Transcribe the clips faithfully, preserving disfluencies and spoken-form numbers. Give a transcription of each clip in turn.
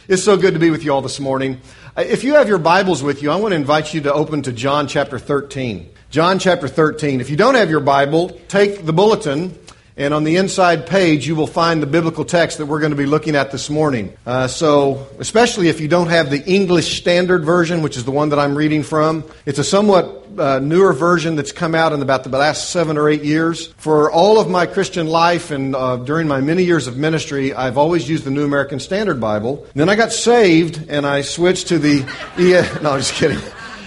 It's so good to be with you all this morning. If you have your Bibles with you, I want to invite you to open to John chapter thirteen. John chapter thirteen. If you don't have your Bible, take the bulletin, and on the inside page you will find the biblical text that we're going to be looking at this morning. Uh, so, especially if you don't have the English Standard Version, which is the one that I'm reading from, it's a somewhat uh, newer version that's come out in about the last seven or eight years. For all of my Christian life and uh, during my many years of ministry, I've always used the New American Standard Bible. Then I got saved and I switched to the... E- no, I'm just kidding.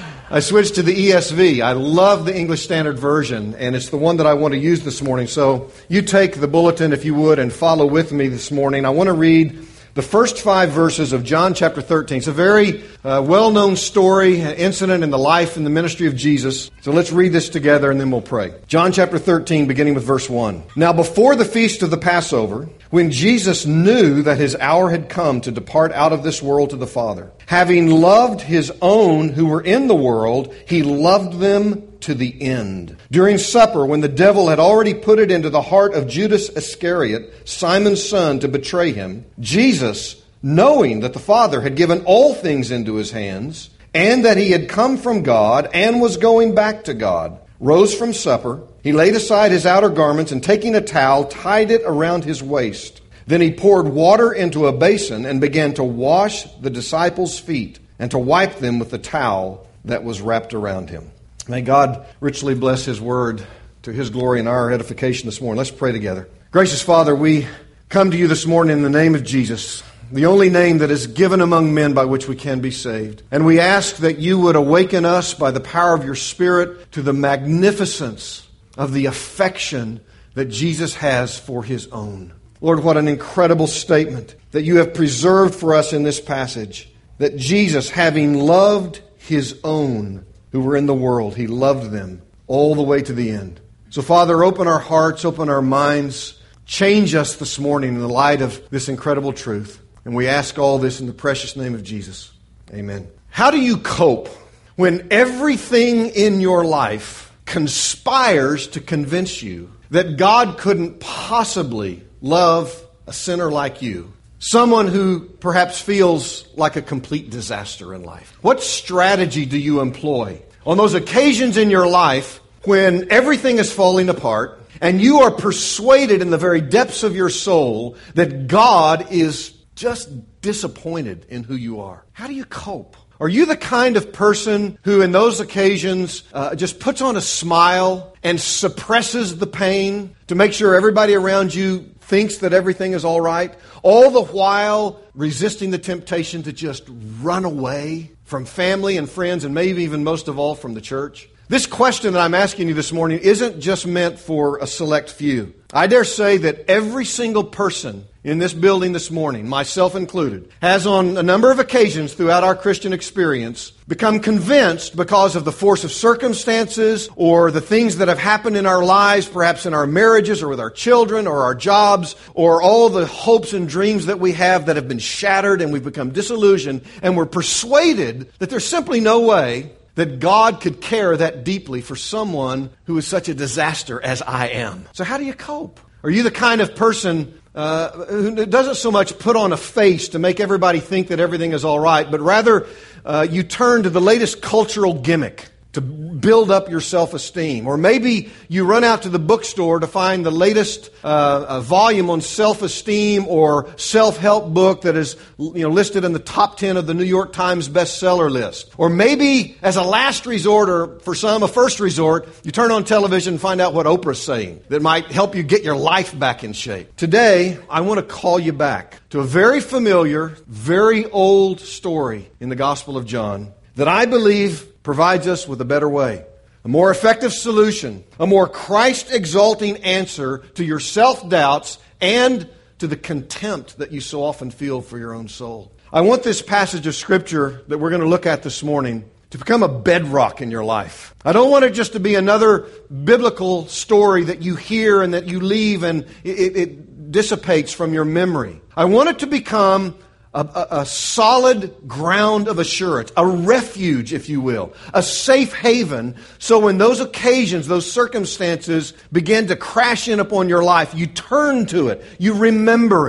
I switched to the E S V. I love the English Standard Version, and it's the one that I want to use this morning. So you take the bulletin, if you would, and follow with me this morning. I want to read the first five verses of John chapter thirteen. It's a very uh, well-known story, an incident in the life and the ministry of Jesus. So let's read this together, and then we'll pray. John chapter thirteen, beginning with verse one. Now before the feast of the Passover, when Jesus knew that his hour had come to depart out of this world to the Father, having loved his own who were in the world, he loved them to the end. During supper, when the devil had already put it into the heart of Judas Iscariot, Simon's son, to betray him, Jesus, knowing that the Father had given all things into his hands, and that he had come from God and was going back to God, rose from supper. He laid aside his outer garments, and taking a towel, tied it around his waist. Then he poured water into a basin and began to wash the disciples' feet and to wipe them with the towel that was wrapped around him. May God richly bless his word to his glory and our edification this morning. Let's pray together. Gracious Father, we come to you this morning in the name of Jesus, the only name that is given among men by which we can be saved. And we ask that you would awaken us by the power of your Spirit to the magnificence of the affection that Jesus has for his own. Lord, what an incredible statement that you have preserved for us in this passage, that Jesus, having loved his own who were in the world, he loved them all the way to the end. So, Father, open our hearts, open our minds, change us this morning in the light of this incredible truth. And we ask all this in the precious name of Jesus. Amen. How do you cope when everything in your life conspires to convince you that God couldn't possibly love a sinner like you? Someone who perhaps feels like a complete disaster in life. What strategy do you employ on those occasions in your life when everything is falling apart and you are persuaded in the very depths of your soul that God is just disappointed in who you are? How do you cope? Are you the kind of person who in those occasions uh, just puts on a smile and suppresses the pain to make sure everybody around you thinks that everything is all right, all the while resisting the temptation to just run away from family and friends, and maybe even most of all from the church? This question that I'm asking you this morning isn't just meant for a select few. I dare say that every single person in this building this morning, myself included, has on a number of occasions throughout our Christian experience become convinced because of the force of circumstances or the things that have happened in our lives, perhaps in our marriages or with our children or our jobs, or all the hopes and dreams that we have that have been shattered, and we've become disillusioned, and we're persuaded that there's simply no way that God could care that deeply for someone who is such a disaster as I am. So how do you cope? Are you the kind of person uh, who doesn't so much put on a face to make everybody think that everything is all right, but rather uh, you turn to the latest cultural gimmick to build up your self-esteem? Or maybe you run out to the bookstore to find the latest uh, uh, volume on self-esteem or self-help book that is, you know, listed in the top ten of the New York Times bestseller list. Or maybe as a last resort, or for some a first resort, you turn on television and find out what Oprah's saying that might help you get your life back in shape. Today, I want to call you back to a very familiar, very old story in the Gospel of John that I believe provides us with a better way, a more effective solution, a more Christ-exalting answer to your self-doubts and to the contempt that you so often feel for your own soul. I want this passage of Scripture that we're going to look at this morning to become a bedrock in your life. I don't want it just to be another biblical story that you hear and that you leave and it, it dissipates from your memory. I want it to become A, a, a solid ground of assurance, a refuge, if you will, a safe haven, so when those occasions, those circumstances begin to crash in upon your life, you turn to it, you remember it,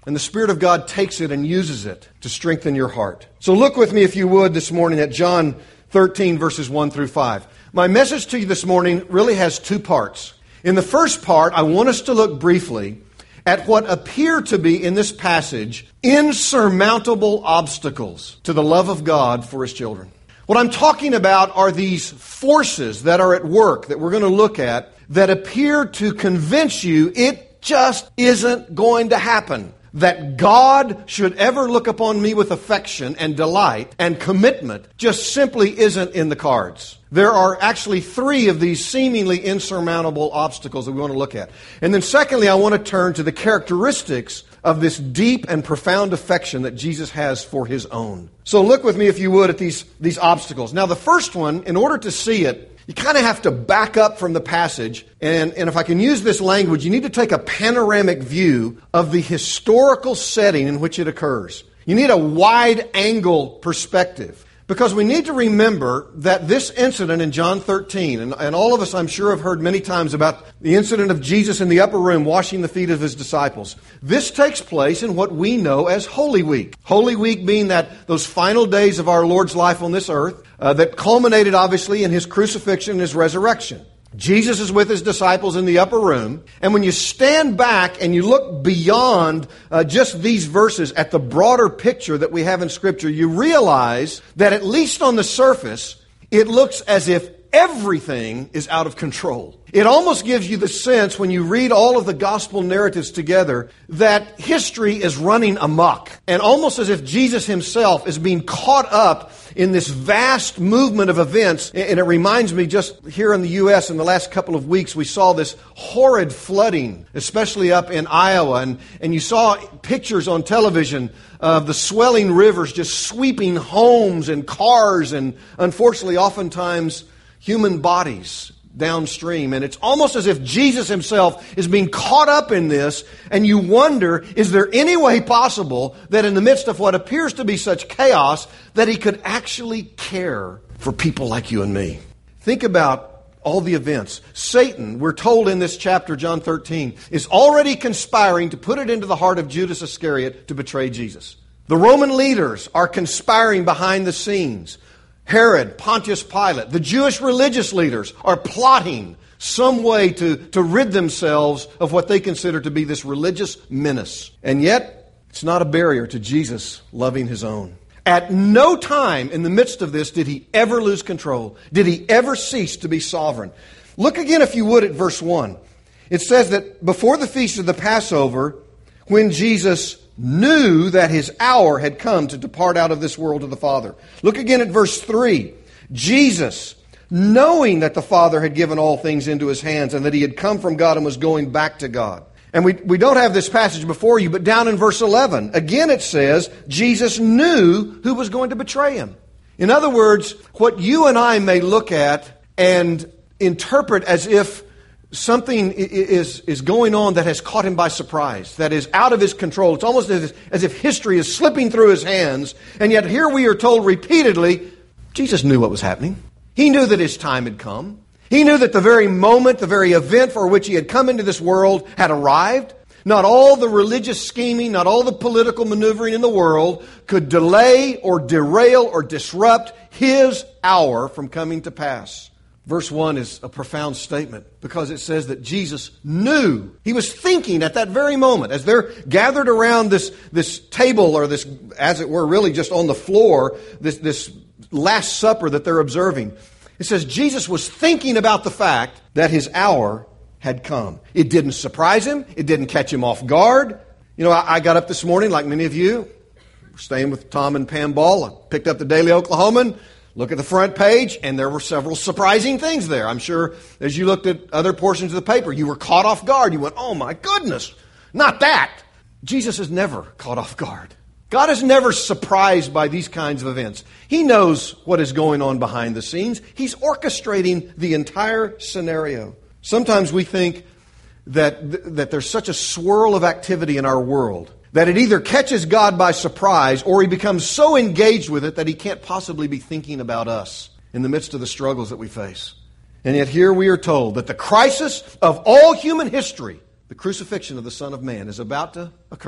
And the Spirit of God takes it and uses it to strengthen your heart. So look with me, if you would, this morning at John thirteen, verses one through five. My message to you this morning really has two parts. In the first part, I want us to look briefly at what appear to be, in this passage, insurmountable obstacles to the love of God for His children. What I'm talking about are these forces that are at work that we're going to look at that appear to convince you it just isn't going to happen. That God should ever look upon me with affection and delight and commitment just simply isn't in the cards. There are actually three of these seemingly insurmountable obstacles that we want to look at. And then secondly, I want to turn to the characteristics of this deep and profound affection that Jesus has for His own. So look with me, if you would, at these, these obstacles. Now, the first one, in order to see it, you kind of have to back up from the passage, and, and if I can use this language, you need to take a panoramic view of the historical setting in which it occurs. You need a wide-angle perspective, because we need to remember that this incident in John thirteen, and, and all of us, I'm sure, have heard many times about the incident of Jesus in the upper room washing the feet of His disciples. This takes place in what we know as Holy Week. Holy Week being that those final days of our Lord's life on this earth, Uh, that culminated, obviously, in His crucifixion and His resurrection. Jesus is with His disciples in the upper room, and when you stand back and you look beyond uh, just these verses at the broader picture that we have in Scripture, you realize that at least on the surface, it looks as if everything is out of control. It almost gives you the sense, when you read all of the gospel narratives together, that history is running amok. And almost as if Jesus Himself is being caught up in this vast movement of events. And it reminds me, just here in the U S in the last couple of weeks, we saw this horrid flooding, especially up in Iowa. And, and you saw pictures on television of the swelling rivers just sweeping homes and cars and, unfortunately, oftentimes human bodies downstream. And it's almost as if Jesus Himself is being caught up in this, and you wonder, is there any way possible that in the midst of what appears to be such chaos, that He could actually care for people like you and me? Think about all the events. Satan, we're told in this chapter, John thirteen, is already conspiring to put it into the heart of Judas Iscariot to betray Jesus. The Roman leaders are conspiring behind the scenes. Herod, Pontius Pilate, the Jewish religious leaders are plotting some way to, to rid themselves of what they consider to be this religious menace. And yet, it's not a barrier to Jesus loving His own. At no time in the midst of this did He ever lose control. Did He ever cease to be sovereign. Look again, if you would, at verse one. It says that before the feast of the Passover, when Jesus knew that His hour had come to depart out of this world to the Father. Look again at verse three. Jesus, knowing that the Father had given all things into His hands and that He had come from God and was going back to God. And we, we don't have this passage before you, but down in verse eleven, again it says, Jesus knew who was going to betray Him. In other words, what you and I may look at and interpret as if something is, is going on that has caught Him by surprise, that is out of His control. It's almost as if, as if history is slipping through His hands. And yet here we are told repeatedly, Jesus knew what was happening. He knew that His time had come. He knew that the very moment, the very event for which He had come into this world had arrived. Not all the religious scheming, not all the political maneuvering in the world could delay or derail or disrupt His hour from coming to pass. Verse one is a profound statement because it says that Jesus knew. He was thinking at that very moment, as they're gathered around this, this table, or this, as it were, really just on the floor, this, this Last Supper that they're observing. It says Jesus was thinking about the fact that His hour had come. It didn't surprise Him. It didn't catch Him off guard. You know, I, I got up this morning, like many of you, staying with Tom and Pam Ball. I picked up the Daily Oklahoman. Look at the front page, and there were several surprising things there. I'm sure as you looked at other portions of the paper, you were caught off guard. You went, oh my goodness, not that. Jesus is never caught off guard. God is never surprised by these kinds of events. He knows what is going on behind the scenes. He's orchestrating the entire scenario. Sometimes we think that, that there's such a swirl of activity in our world that it either catches God by surprise or He becomes so engaged with it that He can't possibly be thinking about us in the midst of the struggles that we face. And yet here we are told that the crisis of all human history, the crucifixion of the Son of Man, is about to occur.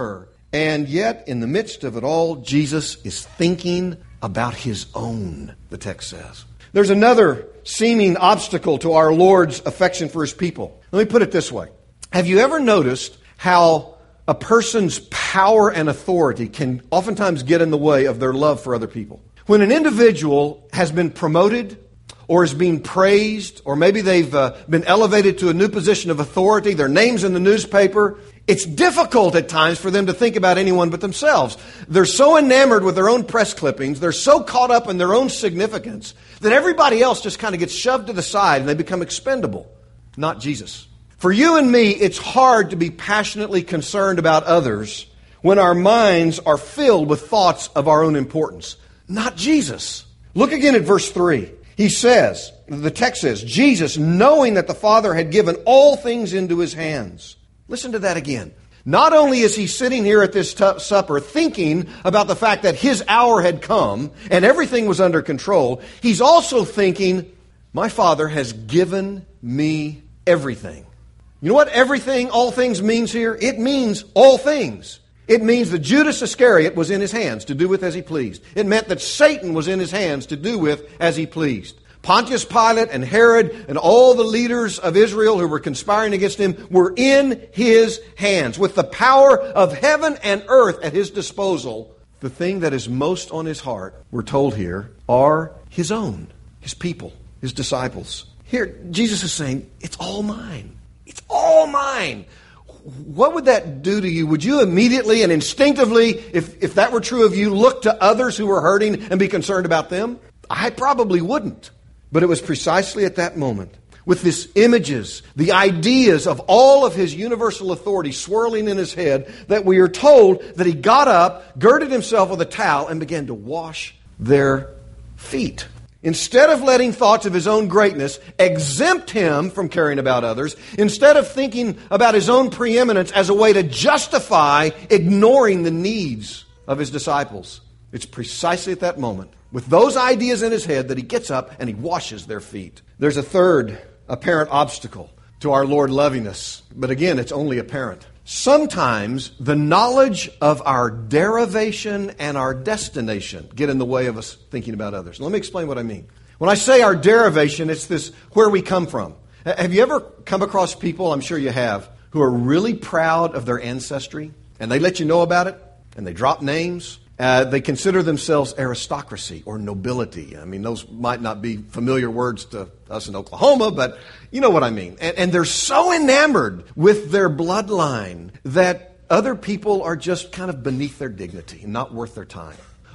And yet, in the midst of it all, Jesus is thinking about his own, the text says. There's another seeming obstacle to our Lord's affection for his people. Let me put it this way. Have you ever noticed how a person's power and authority can oftentimes get in the way of their love for other people? When an individual has been promoted or is being praised, or maybe they've uh, been elevated to a new position of authority, their name's in the newspaper, it's difficult at times for them to think about anyone but themselves. They're so enamored with their own press clippings, they're so caught up in their own significance, that everybody else just kind of gets shoved to the side and they become expendable. Not Jesus. For you and me, it's hard to be passionately concerned about others when our minds are filled with thoughts of our own importance. Not Jesus. Look again at verse three. He says, the text says, Jesus, knowing that the Father had given all things into his hands. Listen to that again. Not only is he sitting here at this t- supper thinking about the fact that his hour had come and everything was under control, he's also thinking, my Father has given me everything. You know what everything, all things means here? It means all things. It means that Judas Iscariot was in his hands to do with as he pleased. It meant that Satan was in his hands to do with as he pleased. Pontius Pilate and Herod and all the leaders of Israel who were conspiring against him were in his hands. With the power of heaven and earth at his disposal, the thing that is most on his heart, we're told here, are his own, his people, his disciples. Here, Jesus is saying, it's all mine. It's all mine. What would that do to you? Would you immediately and instinctively, if, if that were true of you, look to others who were hurting and be concerned about them? I probably wouldn't. But it was precisely at that moment, with these images, the ideas of all of his universal authority swirling in his head, that we are told that he got up, girded himself with a towel, and began to wash their feet. Instead of letting thoughts of his own greatness exempt him from caring about others, instead of thinking about his own preeminence as a way to justify ignoring the needs of his disciples, it's precisely at that moment, with those ideas in his head, that he gets up and he washes their feet. There's a third apparent obstacle to our Lord loving us, but again, it's only apparent. Sometimes the knowledge of our derivation and our destination get in the way of us thinking about others. Let me explain what I mean. When I say our derivation, it's this where we come from. Have you ever come across people, I'm sure you have, who are really proud of their ancestry, and they let you know about it, and they drop names? Uh, they consider themselves aristocracy or nobility. I mean, those might not be familiar words to us in Oklahoma, but you know what I mean. And, and they're so enamored with their bloodline that other people are just kind of beneath their dignity and not worth their time.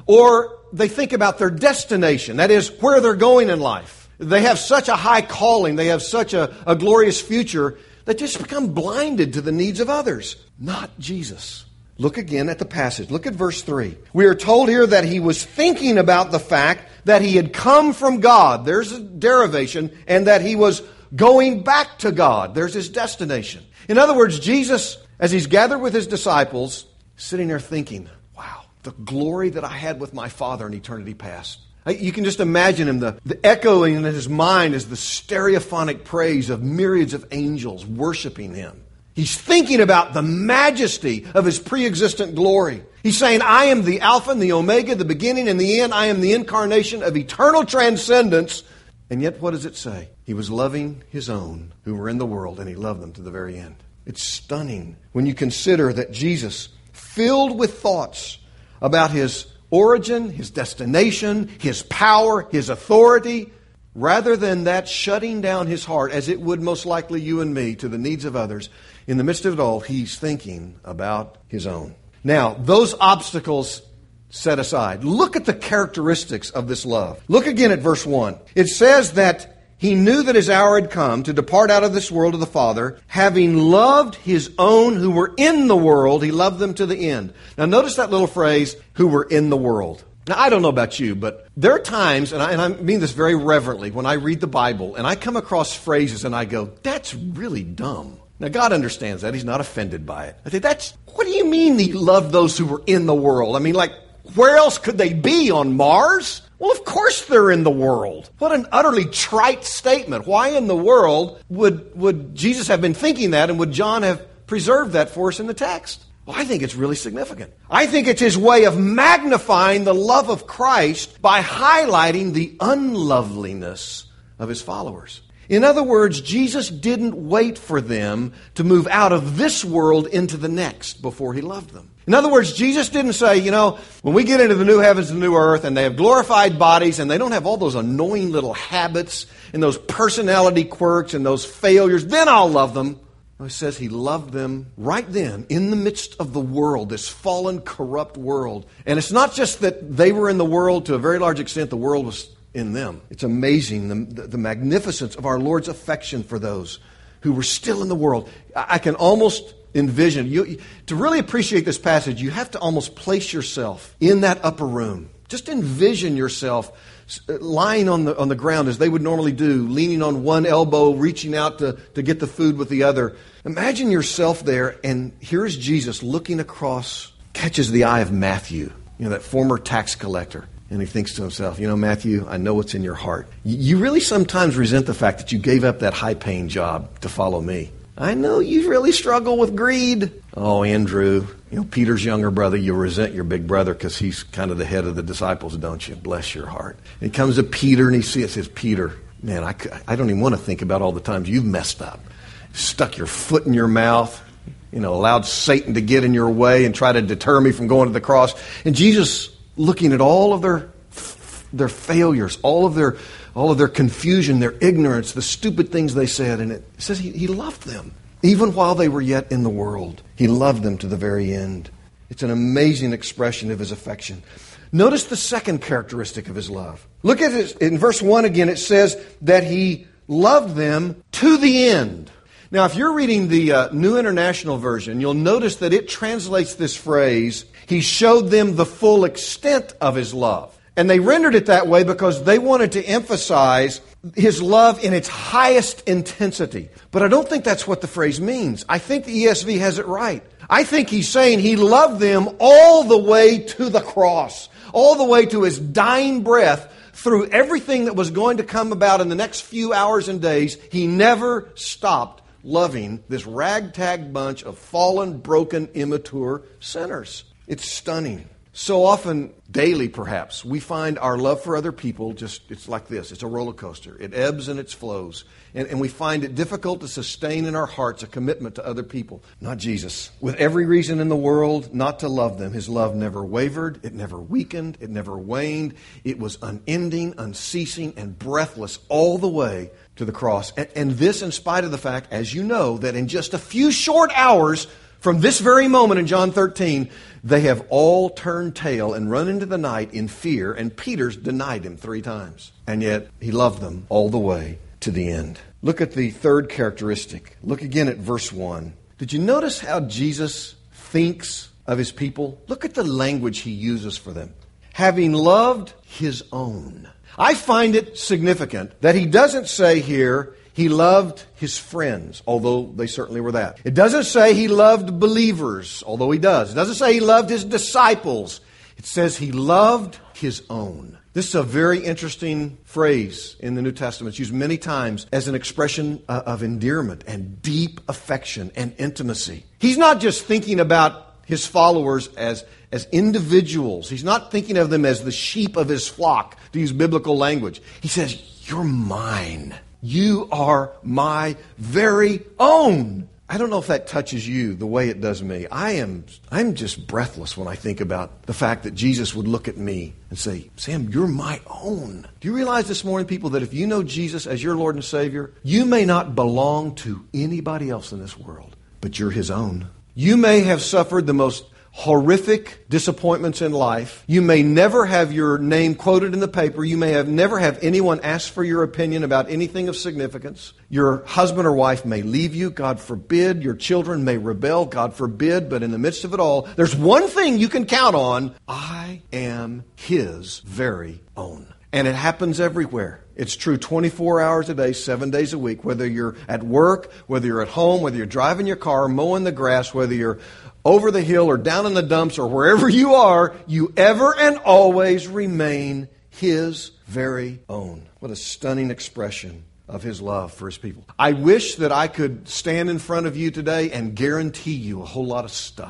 Or they think about their destination, that is, where they're going in life. They have such a high calling, they have such a, a glorious future, they just become blinded to the needs of others. Not Jesus. Look again at the passage. Look at verse three. We are told here that he was thinking about the fact that he had come from God. There's a derivation. And that he was going back to God. There's his destination. In other words, Jesus, as he's gathered with his disciples, sitting there thinking, wow, the glory that I had with my Father in eternity past. You can just imagine him, the, the echoing in his mind is the stereophonic praise of myriads of angels worshiping him. He's thinking about the majesty of his pre-existent glory. He's saying, I am the Alpha and the Omega, the beginning and the end. I am the incarnation of eternal transcendence. And yet, what does it say? He was loving his own who were in the world, and he loved them to the very end. It's stunning when you consider that Jesus, filled with thoughts about his origin, his destination, his power, his authority, rather than that shutting down his heart, as it would most likely you and me, to the needs of others, in the midst of it all, he's thinking about his own. Now, those obstacles set aside, look at the characteristics of this love. Look again at verse one. It says that he knew that his hour had come to depart out of this world to the Father. Having loved his own who were in the world, he loved them to the end. Now, notice that little phrase, who were in the world. Now, I don't know about you, but there are times, and I, and I mean this very reverently, when I read the Bible and I come across phrases and I go, that's really dumb. Now, God understands that. He's not offended by it. I say, that's, what do you mean he loved those who were in the world? I mean, like, where else could they be? On Mars? Well, of course they're in the world. What an utterly trite statement. Why in the world would, would Jesus have been thinking that, and would John have preserved that for us in the text? Well, I think it's really significant. I think it's his way of magnifying the love of Christ by highlighting the unloveliness of his followers. In other words, Jesus didn't wait for them to move out of this world into the next before he loved them. In other words, Jesus didn't say, you know, when we get into the new heavens and new earth and they have glorified bodies and they don't have all those annoying little habits and those personality quirks and those failures, then I'll love them. No, he says he loved them right then in the midst of the world, this fallen, corrupt world. And it's not just that they were in the world. To a very large extent, the world was in them. It's amazing, the, the magnificence of our Lord's affection for those who were still in the world. I can almost envision, you, to really appreciate this passage, you have to almost place yourself in that upper room. Just envision yourself lying on the on the ground as they would normally do, leaning on one elbow, reaching out to, to get the food with the other. Imagine yourself there, and here's Jesus looking across, catches the eye of Matthew, you know, that former tax collector. And he thinks to himself, you know, Matthew, I know what's in your heart. You really sometimes resent the fact that you gave up that high-paying job to follow me. I know you really struggle with greed. Oh, Andrew, you know, Peter's younger brother, you resent your big brother because he's kind of the head of the disciples, don't you? Bless your heart. And he comes to Peter and he sees, says, Peter, man, I, I don't even want to think about all the times you've messed up. Stuck your foot in your mouth, you know, allowed Satan to get in your way and try to deter me from going to the cross. And Jesus, looking at all of their their failures, all of their all of their confusion, their ignorance, the stupid things they said, and it says he, he loved them. Even while they were yet in the world, he loved them to the very end. It's an amazing expression of his affection. Notice the second characteristic of his love. Look at it in verse one again. It says that he loved them to the end. Now, if you're reading the uh, New International Version, you'll notice that it translates this phrase, he showed them the full extent of his love. And they rendered it that way because they wanted to emphasize his love in its highest intensity. But I don't think that's what the phrase means. I think the E S V has it right. I think he's saying he loved them all the way to the cross, all the way to his dying breath, through everything that was going to come about in the next few hours and days. He never stopped loving this ragtag bunch of fallen, broken, immature sinners. It's stunning. So often, daily perhaps, we find our love for other people just, it's like this. It's a roller coaster. It ebbs and it flows. And, and we find it difficult to sustain in our hearts a commitment to other people. Not Jesus. With every reason in the world not to love them, his love never wavered. It never weakened. It never waned. It was unending, unceasing, and breathless all the way to the cross. And, and this in spite of the fact, as you know, that in just a few short hours from this very moment in John thirteen, they have all turned tail and run into the night in fear, and Peter's denied him three times. And yet, he loved them all the way to the end. Look at the third characteristic. Look again at verse one. Did you notice how Jesus thinks of his people? Look at the language he uses for them. Having loved his own. I find it significant that he doesn't say here, he loved his friends, although they certainly were that. It doesn't say he loved believers, although he does. It doesn't say he loved his disciples. It says he loved his own. This is a very interesting phrase in the New Testament. It's used many times as an expression of endearment and deep affection and intimacy. He's not just thinking about his followers as, as individuals. He's not thinking of them as the sheep of his flock, to use biblical language. He says, you're mine. You are my very own. I don't know if that touches you the way it does me. I am I'm just breathless when I think about the fact that Jesus would look at me and say, Sam, you're my own. Do you realize this morning, people, that if you know Jesus as your Lord and Savior, you may not belong to anybody else in this world, but you're his own. You may have suffered the most horrific disappointments in life. You may never have your name quoted in the paper. You may have never have anyone ask for your opinion about anything of significance. Your husband or wife may leave you, God forbid. Your children may rebel, God forbid. But in the midst of it all, there's one thing you can count on. I am his very own. And it happens everywhere. It's true twenty-four hours a day, seven days a week, whether you're at work, whether you're at home, whether you're driving your car, mowing the grass, whether you're over the hill or down in the dumps or wherever you are, you ever and always remain his very own. What a stunning expression of his love for his people. I wish that I could stand in front of you today and guarantee you a whole lot of stuff.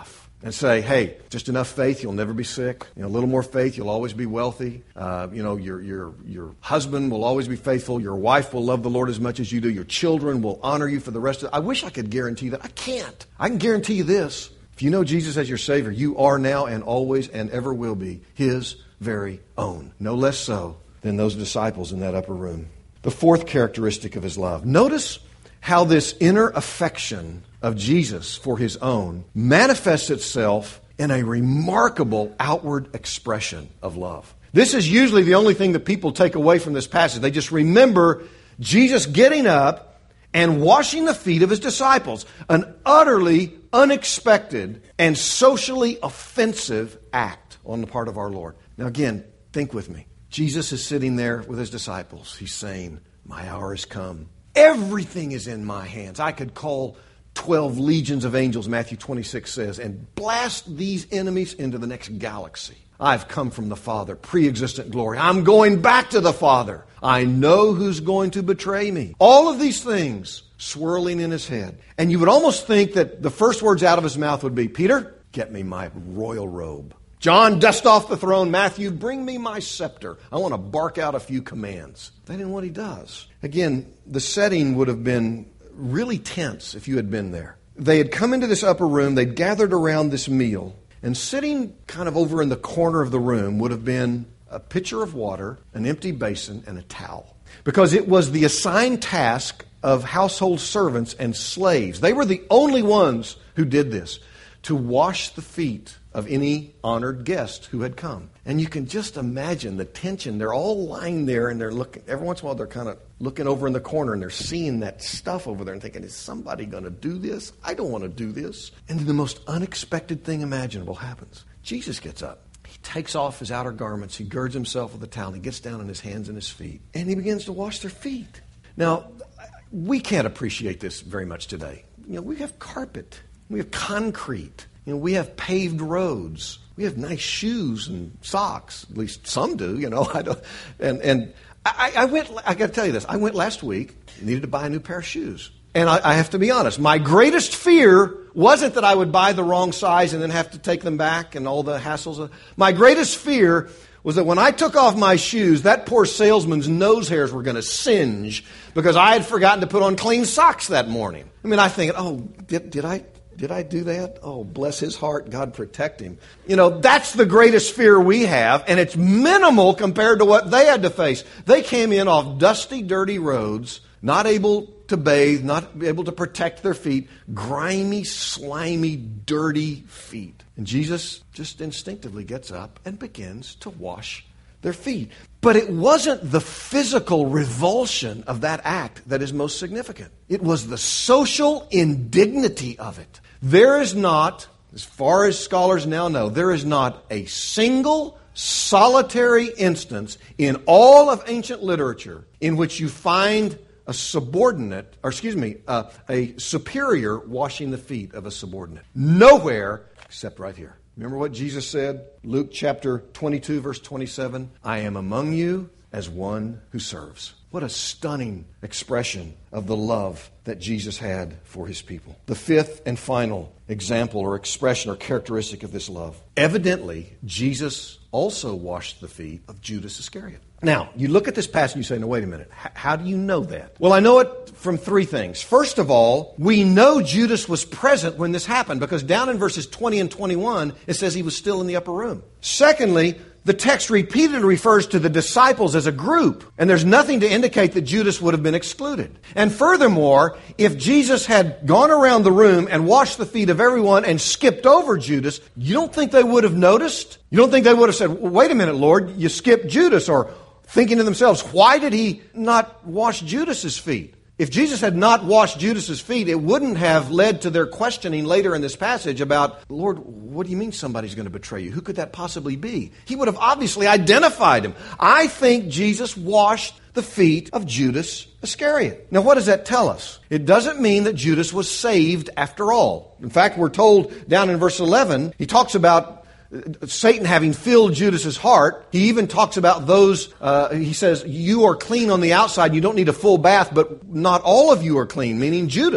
and say, hey, just enough faith, you'll never be sick. You know, a little more faith, you'll always be wealthy. Uh, you know, your your your husband will always be faithful. Your wife will love the Lord as much as you do. Your children will honor you for the rest of it. I wish I could guarantee that. I can't. I can guarantee you this. If you know Jesus as your Savior, you are now and always and ever will be His very own. No less so than those disciples in that upper room. The fourth characteristic of His love. Notice how this inner affection of Jesus for His own manifests itself in a remarkable outward expression of love. This is usually the only thing that people take away from this passage. They just remember Jesus getting up and washing the feet of His disciples. An utterly unexpected and socially offensive act on the part of our Lord. Now again, think with me. Jesus is sitting there with His disciples. He's saying, my hour has come. Everything is in my hands. I could call twelve legions of angels, Matthew twenty-six says, and blast these enemies into the next galaxy. I've come from the Father, pre-existent glory. I'm going back to the Father. I know who's going to betray me. All of these things swirling in His head. And you would almost think that the first words out of His mouth would be, Peter, get me my royal robe. John, dust off the throne. Matthew, bring me my scepter. I want to bark out a few commands. That isn't what He does. Again, the setting would have been really tense if you had been there. They had come into this upper room. They'd gathered around this meal. And sitting kind of over in the corner of the room would have been a pitcher of water, an empty basin, and a towel. Because it was the assigned task of household servants and slaves. They were the only ones who did this, to wash the feet of any honored guest who had come. And you can just imagine the tension. They're all lying there and they're looking, every once in a while they're kind of looking over in the corner and they're seeing that stuff over there and thinking, is somebody going to do this? I don't want to do this. And then the most unexpected thing imaginable happens. Jesus gets up. He takes off his outer garments. He girds himself with a towel. He gets down on his hands and his feet. And he begins to wash their feet. Now, we can't appreciate this very much today. You know, we have carpet. We have concrete. You know, we have paved roads. We have nice shoes and socks. At least some do, you know. I don't. And and I, I went. I got to tell you this. I went last week. Needed to buy a new pair of shoes. And I, I have to be honest. My greatest fear wasn't that I would buy the wrong size and then have to take them back and all the hassles. My greatest fear was that when I took off my shoes, that poor salesman's nose hairs were going to singe because I had forgotten to put on clean socks that morning. I mean, I think, oh, did, did I? Did I do that? Oh, bless his heart. God protect him. You know, that's the greatest fear we have, and it's minimal compared to what they had to face. They came in off dusty, dirty roads, not able to bathe, not able to protect their feet, grimy, slimy, dirty feet. And Jesus just instinctively gets up and begins to wash their feet. But it wasn't the physical revulsion of that act that is most significant. It was the social indignity of it. There is not, as far as scholars now know, there is not a single solitary instance in all of ancient literature in which you find a subordinate, or excuse me, uh, a superior washing the feet of a subordinate. Nowhere except right here. Remember what Jesus said? Luke chapter twenty-two, verse twenty-seven. I am among you as one who serves. What a stunning expression of the love that Jesus had for His people. The fifth and final example or expression or characteristic of this love. Evidently, Jesus also washed the feet of Judas Iscariot. Now, you look at this passage and you say, no, wait a minute. H- how do you know that? Well, I know it from three things. First of all, we know Judas was present when this happened because down in verses twenty and twenty-one, it says he was still in the upper room. Secondly, the text repeatedly refers to the disciples as a group, and there's nothing to indicate that Judas would have been excluded. And furthermore, if Jesus had gone around the room and washed the feet of everyone and skipped over Judas, you don't think they would have noticed? You don't think they would have said, wait a minute, Lord, you skipped Judas, or thinking to themselves, why did he not wash Judas's feet? If Jesus had not washed Judas's feet, it wouldn't have led to their questioning later in this passage about, Lord, what do you mean somebody's going to betray you? Who could that possibly be? He would have obviously identified him. I think Jesus washed the feet of Judas Iscariot. Now, what does that tell us? It doesn't mean that Judas was saved after all. In fact, we're told down in verse eleven, he talks about Satan having filled Judas's heart. He even talks about those, uh, he says, you are clean on the outside. You don't need a full bath, but not all of you are clean, meaning Judas.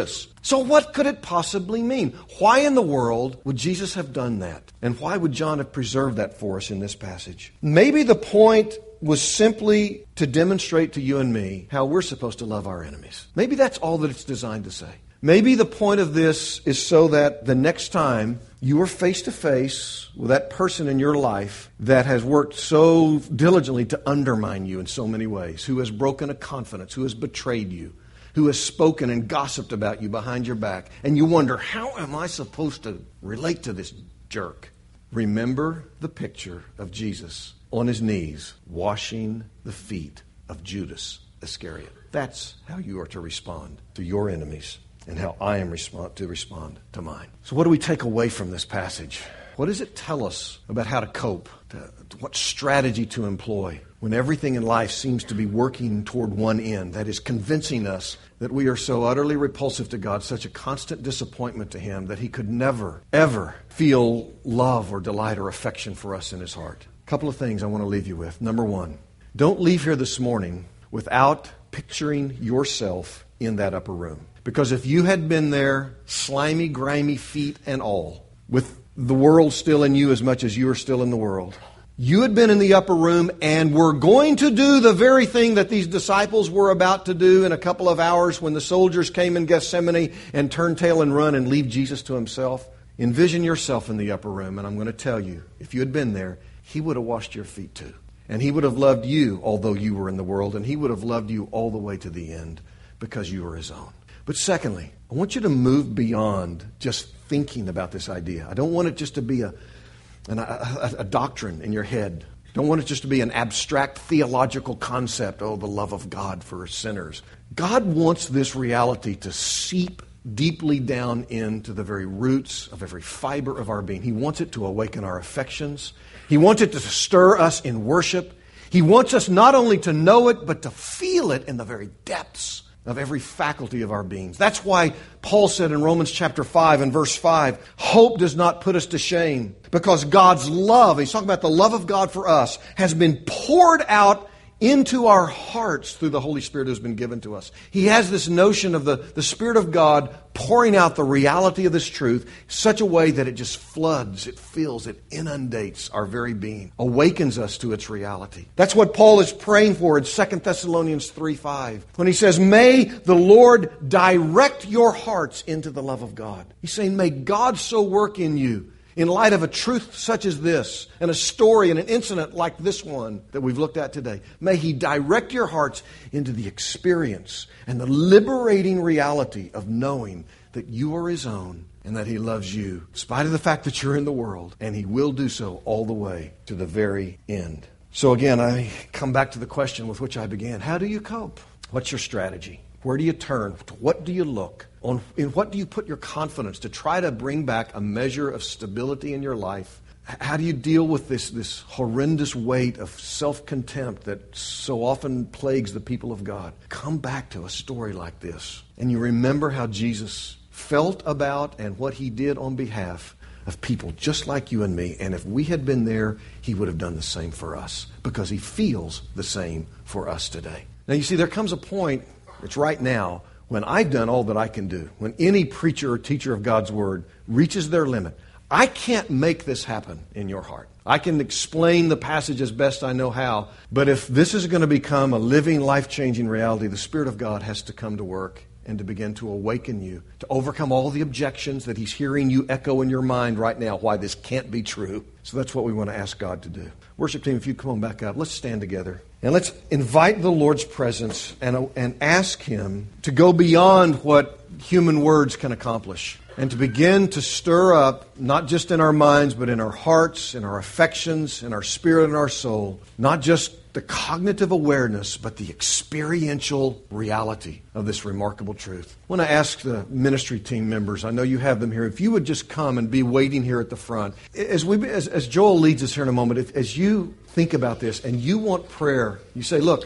So what could it possibly mean? Why in the world would Jesus have done that? And why would John have preserved that for us in this passage? Maybe the point was simply to demonstrate to you and me how we're supposed to love our enemies. Maybe that's all that it's designed to say. Maybe the point of this is so that the next time you are face to face with that person in your life that has worked so diligently to undermine you in so many ways, who has broken a confidence, who has betrayed you, who has spoken and gossiped about you behind your back, and you wonder, how am I supposed to relate to this jerk? Remember the picture of Jesus on his knees, washing the feet of Judas Iscariot. That's how you are to respond to your enemies and how I am respond, to respond to mine. So what do we take away from this passage? What does it tell us about how to cope, to, to what strategy to employ when everything in life seems to be working toward one end, that is convincing us that we are so utterly repulsive to God, such a constant disappointment to him that he could never, ever feel love or delight or affection for us in his heart? A couple of things I want to leave you with. Number one, don't leave here this morning without picturing yourself in that upper room. Because if you had been there, slimy, grimy feet and all, with the world still in you as much as you are still in the world, you had been in the upper room and were going to do the very thing that these disciples were about to do in a couple of hours when the soldiers came in Gethsemane and turned tail and run and leave Jesus to himself. Envision yourself in the upper room, and I'm going to tell you, if you had been there, he would have washed your feet too. And he would have loved you, although you were in the world, and he would have loved you all the way to the end because you were his own. But secondly, I want you to move beyond just thinking about this idea. I don't want it just to be a, an, a, a doctrine in your head. I don't want it just to be an abstract theological concept, oh, the love of God for sinners. God wants this reality to seep deeply down into the very roots of every fiber of our being. He wants it to awaken our affections. He wants it to stir us in worship. He wants us not only to know it, but to feel it in the very depths of every faculty of our beings. That's why Paul said in Romans chapter five and verse five, hope does not put us to shame, because God's love, he's talking about the love of God for us, has been poured out into our hearts through the Holy Spirit who's been given to us. He has this notion of the, the Spirit of God pouring out the reality of this truth in such a way that it just floods, it fills, it inundates our very being, awakens us to its reality. That's what Paul is praying for in Second Thessalonians three five, when he says, may the Lord direct your hearts into the love of God. He's saying, may God so work in you, in light of a truth such as this, and a story and an incident like this one that we've looked at today, may he direct your hearts into the experience and the liberating reality of knowing that you are his own and that he loves you, in spite of the fact that you're in the world, and he will do so all the way to the very end. So again, I come back to the question with which I began. How do you cope? What's your strategy? Where do you turn? To what do you look? On, in what do you put your confidence to try to bring back a measure of stability in your life? How do you deal with this, this horrendous weight of self-contempt that so often plagues the people of God? Come back to a story like this, and you remember how Jesus felt about and what he did on behalf of people just like you and me. And if we had been there, he would have done the same for us, because he feels the same for us today. Now, you see, there comes a point, it's right now, when I've done all that I can do, when any preacher or teacher of God's Word reaches their limit, I can't make this happen in your heart. I can explain the passage as best I know how, but if this is going to become a living, life-changing reality, the Spirit of God has to come to work and to begin to awaken you, to overcome all the objections that he's hearing you echo in your mind right now, why this can't be true. So that's what we want to ask God to do. Worship team, if you come on back up, let's stand together. And let's invite the Lord's presence and, and ask him to go beyond what human words can accomplish, and to begin to stir up, not just in our minds, but in our hearts, in our affections, in our spirit and our soul, not just the cognitive awareness, but the experiential reality of this remarkable truth. I want to ask the ministry team members, I know you have them here, if you would just come and be waiting here at the front. As we, as, as Joel leads us here in a moment, if, as you think about this and you want prayer, you say, look,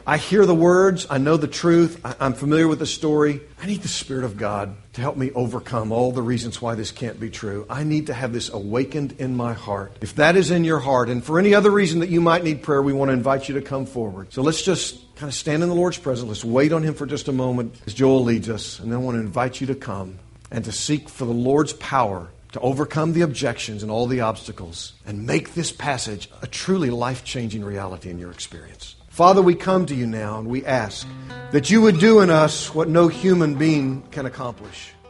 I hear the words, I know the truth, I, I'm familiar with the story. I need the Spirit of God to help me overcome all the reasons why this can't be true. I need to have this awakened in my heart. If that is in your heart, and for any other reason that you might need prayer, we want to invite you to come forward. So let's just kind of stand in the Lord's presence. Let's wait on Him for just a moment as Joel leads us. And then I want to invite you to come and to seek for the Lord's power to overcome the objections and all the obstacles and make this passage a truly life-changing reality in your experience. Father, we come to you now and we ask that you would do in us what no human being can accomplish.